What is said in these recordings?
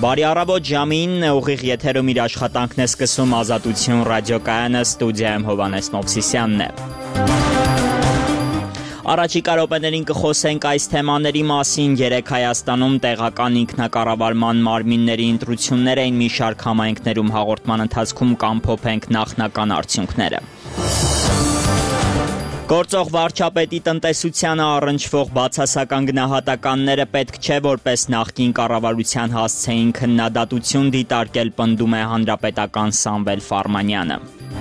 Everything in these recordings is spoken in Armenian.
Բարի առավոտ ժամին ուղիղ եթերում իր աշխատանքն է սկսում Ազատություն ռադիոկայանը, ստուդիայում Հովհաննես Մովսիսյանն է։ Առաջիկա րոպեներին կխոսենք այս թեմաների մասին։ Երեկ Հայաստանում տեղական ինքնակառավարման մարմինների ընտրություններ էին մի շարք համայնքներում, հաղորդման ընթացքում կամփոփենք նախնական արդյունքները։ Գործող վարչապետի տնտեսությանը առնչվող բացասական գնահատականները պետք չէ որպես նախկին կառավարության հասցեին քննադատություն դիտարկել, պնդում է հանրապետական Սամվել Ֆարմանյանը։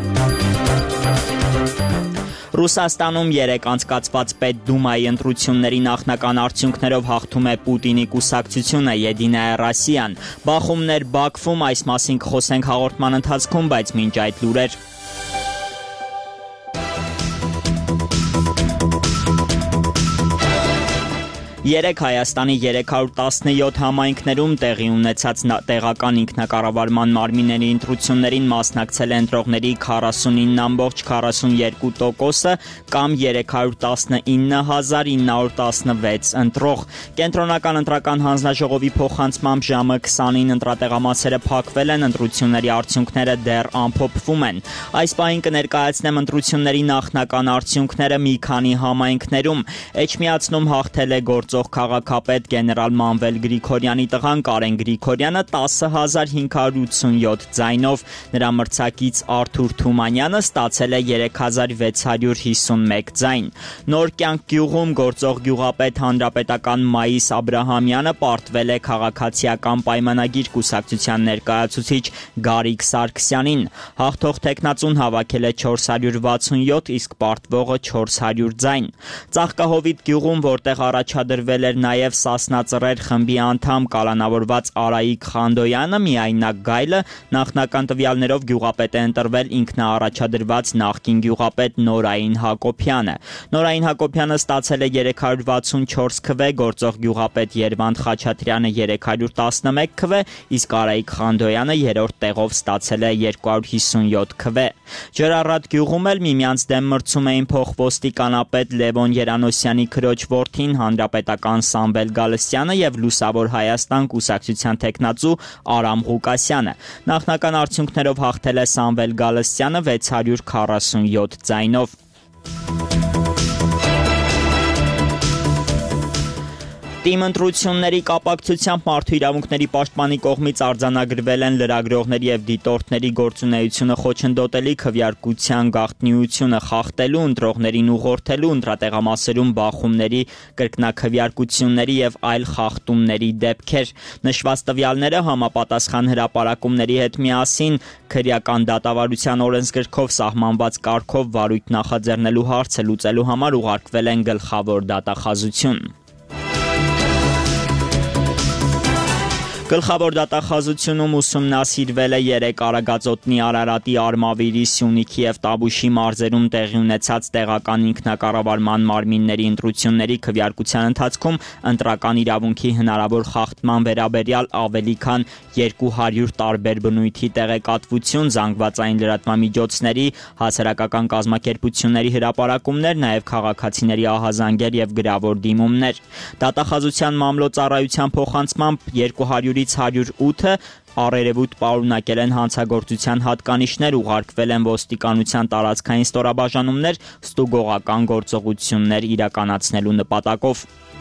Ռուսաստանում երեկ անցկացված Պետդումայի ընտրությունների նախնական արդյունքներով հաղթում է Պուտինի կուսակցությունը Եդինայա Ռոսիան։ Բախումներ Բաքվում, այս մասին կխոսենք հաղորդման ընթացքում, բայց մինչ այդ լուրեր։ Երեկ Հայաստանի 317 համայնքներում տեղի ունեցած տեղական ինքնակառավարման մարմինների ընտրություններին մասնակցել է ընտրողների 49.42%-ը կամ 319.916 ընտրող։ Կենտրոնական ընտրական հանձնաժողովի փոխանցմամբ ժամը 20-ին ընտրատեղամասերը փակվել են, ընտրությունների արդյունքները դեռ ամփոփվում են։ Այս պահին կներկայացնեմ ընտրությունների նախնական արդյունքները մի քանի համայնքներում։ Էջմիածնում հաղթել է քաղաքապետ գեներալ Մանվել Գրիգորյանի տղան Կարեն Գրիգորյանը 10,587 ձայնով, նրա մրցակից Արթուր Թումանյանը ստացել է 3651 ձայն։ Նոր կյանք գյուղում գործող գյուղապետ հանրապետական Մայիս Աբրահամյանը պարտվել է քաղաքացիական պայմանագիր կուսակցության ներկայացուցիչ Գարիկ Սարգսյանին։ Հաղթող տեխնացուն հավաքել է 467, իսկ պարտվողը 400 ձայն։ Ծաղկահովիտ գյուղում, որտեղ առաջադրվել էր նաև Սասնա Ծռեր խմբի անդամ կալանավորված Արայիկ Խանդոյանը, միայնակ գայլը, նախնական տվյալներով գյուղապետ է ընտրվել ինքնաառաջադրված նախկին գյուղապետ Նորային Հակոբյանը։ Նորային Հակոբյանը ստացել է 364 քվե, գործող գյուղապետ Երվանդ Խաչատրյանը 311 քվե, իսկ Արայիկ Խանդոյանը երրորդ տեղով ստացել է 257 քվե։ Ջրառատ գյուղում էլ միմյանց դեմ մրցում էին փոխոստիկանապետ Լևոն Երանոսյանի քրոջ որդին հանրապետական Սամվել Գալստյանը եւ Լուսավոր Հայաստան կուսակցության տեխնացու Արամ Ղուկասյանը։ Նախնական արդյունքներով հաղթել է Սամվել Գալստյանը 647 ձայնով։ Թիմ ընտրությունների կապակցությամբ Մարդու իրավունքների պաշտպանի կողմից արձանագրվել են լրագրողների եւ դիտորդների գործունեությունը խոչընդոտելի քվեարկության գաղտնիությունը խախտելու, ընտրողներին ուղղորդելու, ընտրատեղամասերում բախումների, կրկնակվեարկությունների եւ այլ խախտումների դեպքեր։ Նշված տվյալները համապատասխան հրապարակումների հետ միասին քրեական դատավարության օրենսգրքով սահմանված կարգով վարույթ նախաձեռնելու հարցը լուծելու համար ուղարկվել են գլխավոր դատախազություն։ Գլխավոր դատախազությունում ուսումնասիրվել է 3 Արագածոտնի, Արարատի, Արմավիրի, Սյունիքի եւ Տաբուշի մարզերում տեղի ունեցած տեղական ինքնակառավարման մարմինների ընտրությունների քվեարկության ընթացքում ընտրական իրավունքի հնարավոր խախտման վերաբերյալ ավելի քան 200 տարբեր բնույթի տեղեկատվություն, զանգվածային լրատվամիջոցների, հասարակական կազմակերպությունների հրապարակումներ, նաեւ քաղաքացիների ահազանգեր եւ գրավոր դիմումներ։ Դատախազության մամլոյցարայության փոխանցմամբ 200-ից 108-ը առերևույթ պարունակել են հանցագործության հատկանիշներ, ուղարկվել են ոստիկանության տարածքային ստորաբաժանումներ ստուգողական գործողություններ իրականացնելու նպատակով։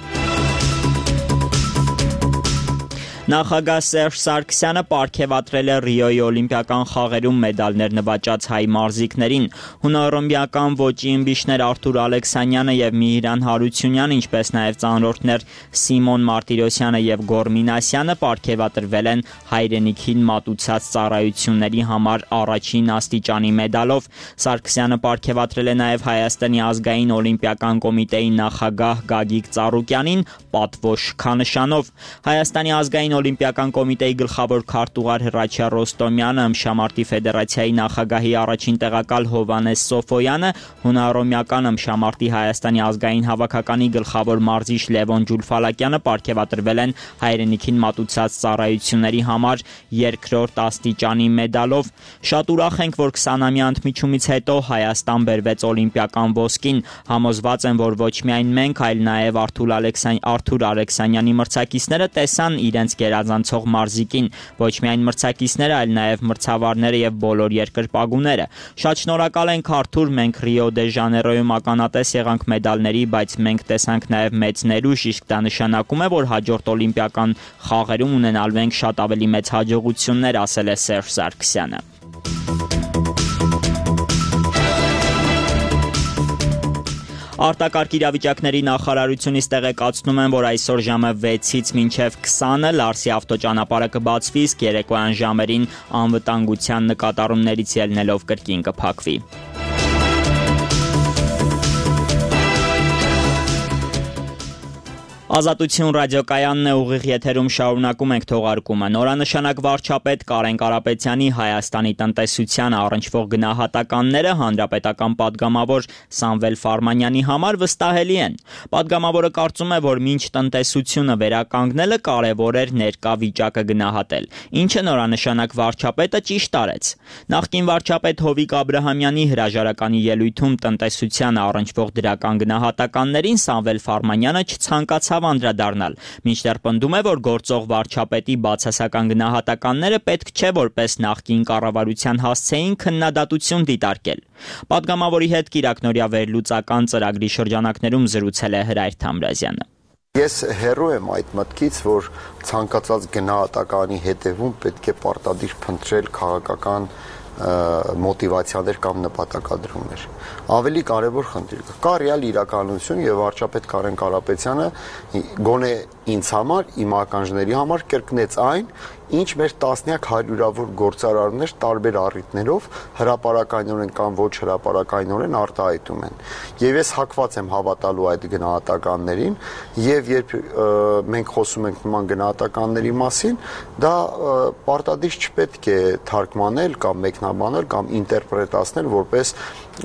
Նախագահ Սերժ Սարգսյանը պարգևատրել է Ռիոյի օլիմպիական խաղերում մեդալներ նվաճած հայ մարզիկներին։ Հունահռոմեական ոճի ըմբիշներ Արթուր Ալեքսանյանը եւ Միհիրան Հարությունյանը, ինչպես նաեւ ծանրորդներ Սիմոն Մարտիրոսյանը եւ Գոր Մինասյանը պարգևատրվել են հայրենիքին մատուցած ծառայությունների համար առաջին աստիճանի մեդալով։ Սարգսյանը պարգևատրել է նաեւ Հայաստանի ազգային օլիմպիական կոմիտեի նախագահ Գագիկ Ծառուկյանին պատվո շքանշանով։ Հայաստանի ազգային օլիմպիական կոմիտեի գլխավոր քարտուղար Հռաչյա Ռոստոմյանը, ըմբշամարտի ֆեդերացիայի նախագահի առաջին տեղակալ Հովհաննես Սոֆոյանը, հունահռոմեական ըմբշամարտի Հայաստանի ազգային հավաքականի գլխավոր մարզիչ Լևոն Ջուլֆալակյանը պարգևատրվել են հայրենիքին մատուցած ծառայությունների համար երկրորդ աստիճանի մեդալով։ Շատ ուրախ ենք, որ 20-ամյա ընդմիջումից հետո Հայաստան բերվեց օլիմպիական ոսկին։ Համոզված եմ, որ ոչ միայն մենք, այլ նաև Արթուր Ալեքսանյանի մրցակիցները տեսան իրենց գերազանցող մարզիկին, ոչ միայն մրցակիցները, այլ նաև մրցավարները եւ բոլոր երկրպագուները։ Շատ շնորհակալ ենք Արթուր, մենք Ռիո դե Ժանեյրոյում ականատես եղանք մեդալների, բայց մենք տեսանք նաև մեծ ներուժ, իսկ դա նշանակում է, որ հաջորդ օլիմպիական խաղերում ունենալու ենք շատ ավելի մեծ հաջողություններ, ասել է Սերժ Սարգսյանը։ Արտակարգ իրավիճակների նախարարությունից տեղեկացնում են, որ այսօր ժամը 6-ից մինչև 20-ը Լարսի ավտոճանապարհը կբացվի, իսկ երեկոյան ժամերին անվտանգության նկատառումներից ելնելով կրկին կփակվի։ Ազատություն ռադիոկայանն է, ուղիղ եթերում շարունակում ենք թողարկումը։ Նորանշանակ վարչապետ Կարեն Կարապետյանի Հայաստանի տնտեսությանը առնչվող գնահատականները հանրապետական падգամավոր Սամվել Ֆարմանյանի համար վստահելի են։ Падգամավորը կարծում է, որ մինչ տնտեսությունը վերականգնելը կարևոր էր ներկա վիճակը գնահատել, ինչը նորանշանակ վարչապետը ճիշտ արեց։ Նախկին վարչապետ Հովիկ Աբրահամյանի հրաժարականի ելույթում տնտեսությանը առնչվող դրական գնահատականներին Սամվել Ֆարմանյանը չցանկացավ անդրադառնալ, մինչդեռ պնդում է, որ գործող վարչապետի բացասական գնահատականները պետք չէ որպես նախկին կառավարության հասցեին քննադատություն դիտարկել։ Падգամավորի հետ կիրակնօրյա վերլուծական ծրագրի շրջանակներում զրուցել է Հրայր Թամրազյանը։ Ես հեռու եմ այդ մտքից, որ ցանկացած գնահատականի հետևում պետք է պարտադիր փնտրել քաղաքական մոտիվացիաներ կամ նպատակադրումներ։ Ավելի կարևոր խնդիր կա ռեալ իրականություն եւ վարչապետ Կարեն Կարապետյանը գոնե ինձ համար, իմ ականջների համար կրկնեց այն, ինչ մեր տասնյակ հարյուրավոր գործարարներ տարբեր առիթներով հրապարակայնորեն կամ ոչ հրապարակայնորեն արտահայտում են։ Եվ ես հակված եմ հավատալու այդ գնահատականներին, եւ երբ մենք խոսում ենք նման գնահատականների մասին, դա պարտադիր չպետք է թարգմանել կամ մեկնաբանել կամ ինտերպրետացնել որպես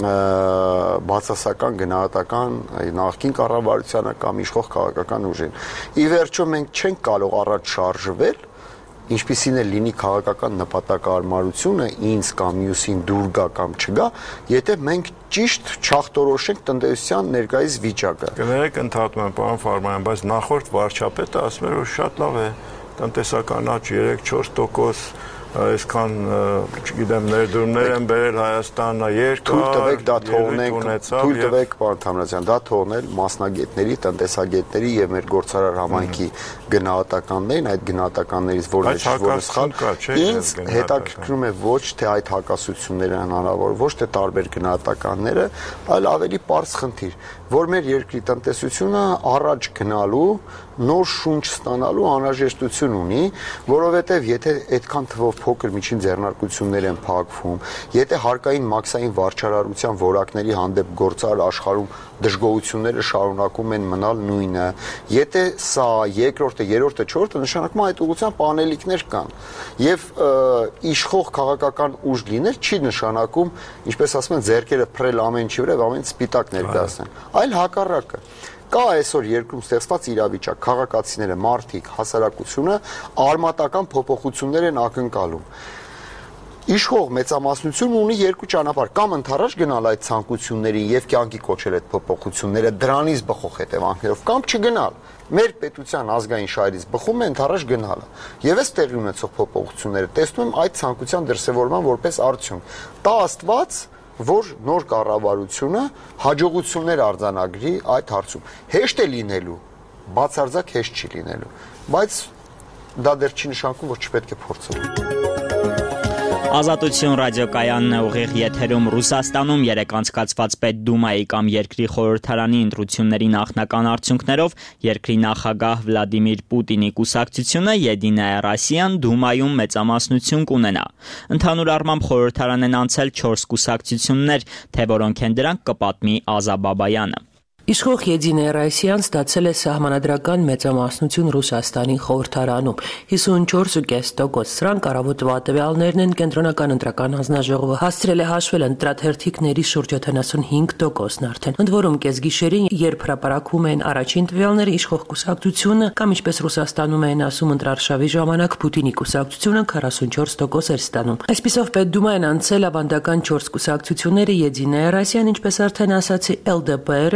բացասական գնահատական նախկին կառավարությանը կամ իշխող քաղաքական ուժին։ Ի վերջո մենք չենք կարող առաջ շարժվել, ինչպիսին է լինի քաղաքական նպատակարարությունը ինձ կամ մյուսին դուր գա կամ չգա, եթե մենք ճիշտ չախտորոշենք տնտեսության ներկայիս վիճակը։ Կներեք, ընդհատում եմ, պարոն Ֆարմանյան, բայց նախորդ վարչապետը ասում էր, որ շատ լավ է տնտեսական աճ 3-4%, այսքան, չգիտեմ, ներդրումներ են բերել Հայաստանը, երկար, թույլ տվեք, պարոն Թամրազյան, դա թողնել մասնագետների, տնտեսագետների եւ մեր գործարար համայնքի գնահատականներին, այդ գնահատականներից որը սխալ, ինձ հետաքրքրում է ոչ թե այդ հակասությունները հնարավոր, ոչ թե տարբեր գնահատականները, այլ ավելի պարզ խնդիր, որ մեր երկրի տնտեսությունը առաջ գնալու, նոր շունչ ստանալու անհրաժեշտություն ունի, որովհետև եթե այդքան թվով փոքր միջին ձեռնարկություններ են փակվում, եթե հարկային մաքսային վարչարարության որակների հանդեպ գործար աշխարհում դժգոհությունները շարունակում են մնալ նույնը, եթե սա երկրորդը, երրորդը, չորրորդը նշանակում այդ ուղղությամբ անելիքներ կան, եւ իշխող քաղաքական ուժ լինել չի նշանակում, ինչպես ասում են, ձեռքերը փռել ամեն ինչի վրա, ամեն սպիտակ ներկայացնել, այլ հակառակը։ Կա այսօր երկրում ստեղծված իրավիճակ, քաղաքացիները, մարդիկ, հասարակությունը արմատական փոփոխություններ են ակնկալում։ Իշխող մեծամասնությունն ունի երկու ճանապարհ, կամ ընդառաջ գնալ այդ ցանկություններին եւ կյանքի կոչել այդ փոփոխությունները դրանից բխող հետևանքներով, կամ չգնալ։ Մեր պետության ազգային շահերից բխում է ընդառաջ գնալը։ Եվ այս տեղի ունեցող փոփոխությունները տեսնում եմ այդ ցանկության դրսևորման որպես արդյունք։ Տա Աստված, որ նոր կառավարությունը հաջողություններ արձանագրի այդ հարցում։ Հեշտ է լինելու, բացարձակ հեշտ չի լինելու, բայց դա դեռ չի նշանակում, որ չպետք է փորձել։ Ազատություն ռադիոկայանն է, ուղիղ եթերում։ Ռուսաստանում երեկ անցկացված Պետդումայի կամ երկրի խորհրդարանի ընտրությունների նախնական արդյունքներով երկրի նախագահ Վլադիմիր Պուտինի կուսակցությունը Եդինայա Ռոսիան Դումայում մեծամասնություն կունենա։ Ընդհանուր առմամբ խորհրդարան են անցել 4 կուսակցություններ, թե որոնք են դրանք կպատմի Ազա Բաբայանը։ Իշխող Եդինայա Ռոսիան ստացել է սահմանադրական մեծամասնություն Ռուսաստանի խորհրդարանում 54.5%։ Սրանք առավոտվա տվյալներն են, կենտրոնական ընտրական հանձնաժողովը հասցրել է հաշվել ընտրաթերթիկների շուրջ 75%-ն արդեն։ Ընդ որում կեսգիշերին, երբ հրապարակվում են առաջին տվյալները, իշխող կուսակցությունը կամ ինչպես Ռուսաստանում են ասում ընտրարշավի ժամանակ Պուտինի կուսակցությունը 44% էր ստանում։ Այսպիսով Պետդումային անցել ավանդական 4 կուսակցությունները՝ Եդինայա Ռոսիան, ինչպես արդեն ասացի, LDPR-ը, որը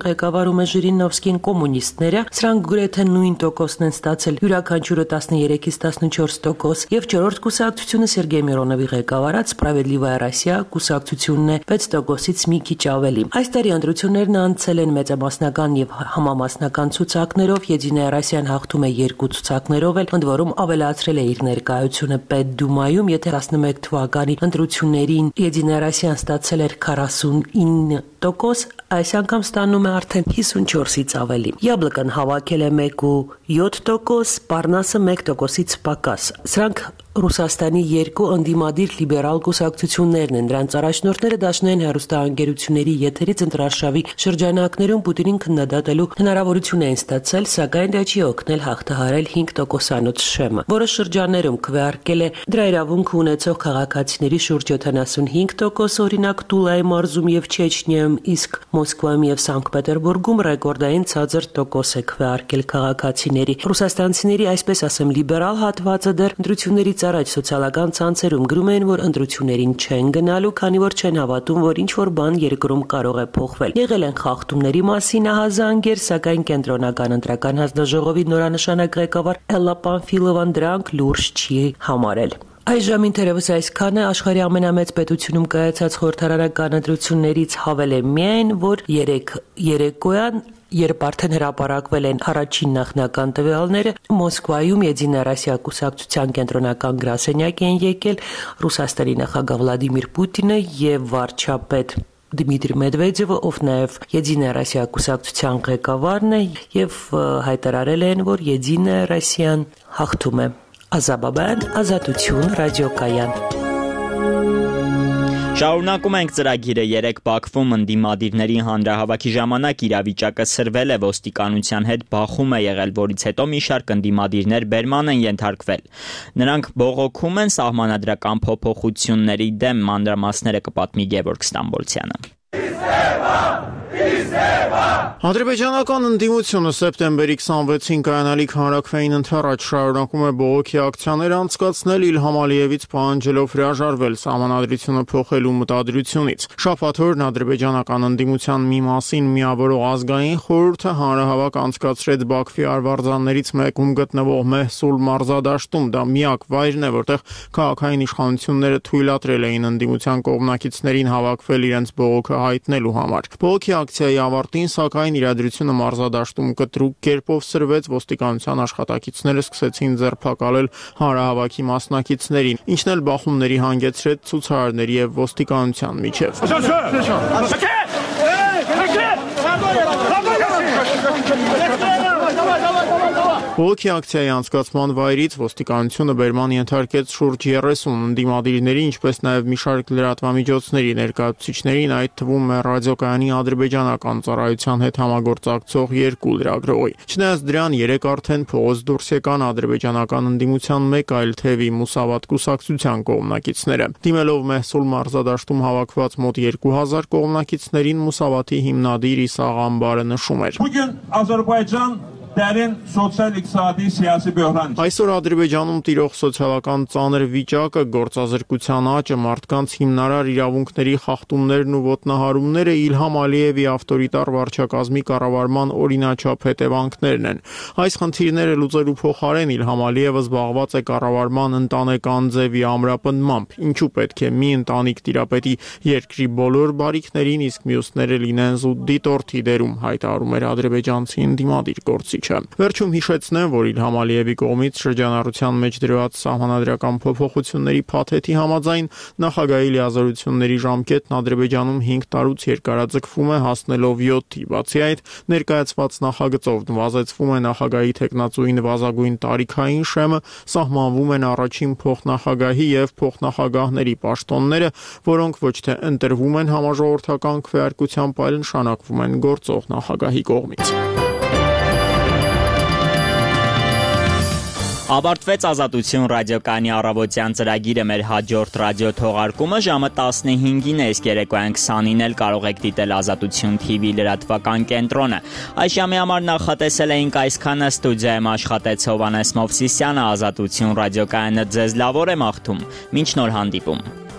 ղեկավարում է Ժիրինովսկին կոմունիստները, սրանք գրեթե նույն տոկոսն են ստացել, յուրաքանչյուրը 13-ից 14% եւ չորրորդ կուսակցությունը Սերգեյ Միրոնովի ղեկավարած Սպրավեդլիվայա Ռոսիա կուսակցությունն է 6%-ից մի քիչ ավելի։ Այս տարի ընտրություններն անցել են մեծամասնական եւ համամասնական ցուցակներով, Եդինայա Ռոսիան հաղթում է 2 ցուցակներով, ընդ որում ավելացրել է իր ներկայությունը Պետդումայում, եթե 11 թվականի ընտրություններին Եդինայա Ռոսիան ստացել էր 49%, այս անգամ ստանում է արդեն 54-ից ավելի։ Յաբլկան հավաքել է 1.7%, Պարնասը 1%-ից պակաս։ Սրանք Ռուսաստանի երկու ընդդիմադիր լիբերալ կուսակցություններն են, դրանց առաջնորդները դաշնային հեռուստաընկերությունների եթերից ընտրարշավի շրջանակներում Պուտինին քննադատելու հնարավորություն էին ստացել, սակայն դա չի օգնել հաղթահարել 5%-անոց շեմը, որը շրջաններում քվեարկել է դրա իրավունք ունեցող քաղաքացիների շուրջ 75%, օրինակ Տուլայի մարզում եւ Չեչնիայում, իսկ Մոսկվայում եւ Սանկտ Պետերբուրգում ռեկորդային ցածր տոկոս է քվեարկել քաղաքացիների։ Ռուսաստանցիների, այսպես ասեմ, լիբերալ հատվածը դեռ ընտրությունների առաջ սոցիալական ցանցերում գրում են, որ ընտրություններին չեն գնալու, քանի որ չեն հավատում, որ ինչ-որ բան երկրում կարող է փոխվել։ Եղել են խախտումների մասին ահազանգեր, սակայն կենտրոնական ընտրական հանձնաժողովի նորանշանակ ղեկավար Էլլա Պանֆիլովան դրանք լուրջ չի համարել։ Այժմ թերևս այսքան է, աշխարհի ամենամեծ պետությունում կայացած խորհրդարանական ընտրություններից հավել է միայն, որ երեկոյան երբ արդեն հրապարակվել են առաջին նախնական տվյալները, Մոսկվայում Եդինայա Ռոսիա կուսակցության կենտրոնական գրասենյակ են եկել Ռուսաստանի նախագահ Վլադիմիր Պուտինը եւ վարչապետ Դմիտրի Մեդվեդևը, ով նաև Եդինայա Ռոսիա կուսակցության ղեկավարն է, եւ հայտարարել են, որ Եդինայա Ռոսիան հաղթում է։ Ազաբաբան, Ազատություն, ռադիոկայան։ Շարունակում ենք ծրագիրը։ Երեք Բաքվում ընդդիմադիրների հանրահավաքի ժամանակ իրավիճակը սրվել է, ոստիկանության հետ բախում է եղել, որից հետո մի շարք ընդդիմադիրներ բերման են ենթարկվել։ Նրանք բողոքում են սահմանադրական փոփոխությունների դեմ, մանրամասները կպատմի Գևորգ Ստամբոլցյանը։ Ադրբեջանական ընդդիմությունը սեպտեմբերի 26-ին կայանալիք հանրաքվեին ընթառաջ շարունակում է բողոքի ակցիաներ անցկացնել Իլհամ Ալիևից պահանջելով հրաժարվել սահմանադրությունը փոխելու մտադրությունից։ Շաբաթ օրն ադրբեջանական ընդդիմության մի մասին միավորող ազգային խորհուրդը հանրահավաք անցկացրեց Բաքվի արվարձաններից մեկում գտնվող Մեհսուլ մարզադաշտում։ Դա միակ վայրն է, որտեղ քաղաքային իշխանությունները թույլատրել էին ընդդիմության կողմնակիցներին հավաքվել իրենց բողոքը հայտնելու համար։ Բողոքի ակցիայի ավարտին, սակայն իրադրությունը մարզադաշտում կտրուկ կերպով սրվեց, ոստիկանության աշխատակիցները սկսեցին ձերբակալել հանրահավաքի մասնակիցներին, ինչն էլ բախումների հանգեցրեց ցուցարարների եւ ոստիկանության միջև։ Բողոքի ակցիայի անցկացման վայրից ոստիկանությունը բերման ենթարկեց շուրջ 30 ընդդիմադիրների, ինչպես նաև մի շարք լրատվամիջոցների ներկայացուցիչներին, այդ թվում է ռադիոկայանի ադրբեջանական ծառայության հետ համագործակցող 2 լրագրողի։ Չնայած դրան, երեք արդեն փողոց դուրս եկան ադրբեջանական ընդդիմության մեկ այլ թևի Մուսավատ կուսակցության կողմնակիցները։ Դիմելով Մեհսուլ մարզադաշտում հավաքված մոտ 2000 կողմնակիցներին, Մուսավատի հիմնադիր Իսաղ Ամբարը նշում էր. Dərin sosial-iqtisadi siyasi böhran. Այսօր Ադրբեջանում տիրող սոցիալական ծանր վիճակը, գործազրկության աճը, մարդկանց հիմնարար իրավունքների խախտումներն ու ոտնահարումները Իլհամ Ալիևի ավտորիտար վարչակազմի կառավարման օրինաչափ հետևանքներն են։ Այս խնդիրները լուծելու փոխարեն Իլհամ Ալիևը զբաղված է կառավարման ընտանեկան ձևի ամրապնդմամբ, ինչու պետք է մի ընտանիք տիրապետի երկրի բոլոր բարիքներին, իսկ մյուսները լինեն զուտ դիտորդի դերում, հայտարարում էր ադրբեջանցի ընդդիմադիր գործիչ։ Վերջում հիշեցնեմ, որ Իլհամ Ալիևի կողմից շրջանառության մեջ դրված սահմանադրական փոփոխությունների փաթեթի համաձայն նախագահի լիազորությունների ժամկետն Ադրբեջանում 5 տարուց երկարաձգվում է, հասնելով 7-ի։ Բացի այդ, ներկայացված նախագծով նվազեցվում է նախագահի թեկնածուի նվազագույն տարիքային շեմը, սահմանվում են առաջին փոխնախագահի եւ փոխնախագահների պաշտոնները, որոնք ոչ թե ընտրվում են համաժողովրդական քվեարկությամբ, այլ նշանակվում են գործող նախագահի կողմից։ Ավարտվեց Ազատություն ռադիոկայանի առավոտյան ծրագիրը։ Մեր հաջորդ ռադիո թողարկումը ժամը 15-ին է, իսկ երեկոյան 20-ին էլ կարող եք դիտել Ազատություն TV լրատվական կենտրոնը։ Այս ժամի համար նախատեսել էինք այսքանը, ստուդիայում աշխատեց Հովհաննես Մովսիսյանը, Ազատություն ռադիոկայանը ձեզ լավ օր է մաղթում։ Մինչ նոր հանդիպում։